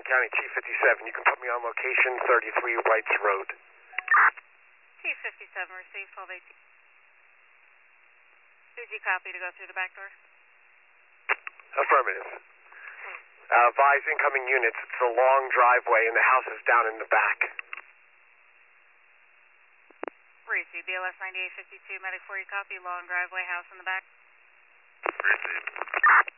County, T57. You can put me on location 33 Wrights Road. T57, receive 1218. Did you copy to go through the back door? Affirmative. Advise incoming units. It's a long driveway and the house is down in the back. Receive BLS 9852, medic 4, you copy, long driveway, house in the back. Receive.